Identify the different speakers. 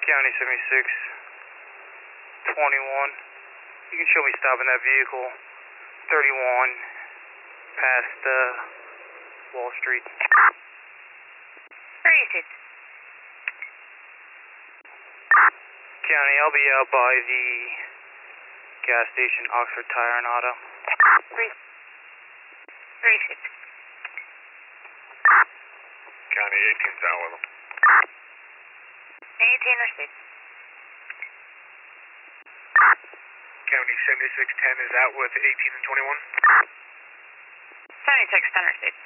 Speaker 1: County 76, 21. You can show me stopping that vehicle, 31, past Wall Street.
Speaker 2: Where is it?
Speaker 1: County, I'll be out by the gas station, Oxford Tire and Auto.
Speaker 2: Where is it?
Speaker 3: County 18's out with them.
Speaker 2: 18 or 6?
Speaker 3: County 7610 is out with 18 and 21.
Speaker 2: 76, 10 or 6.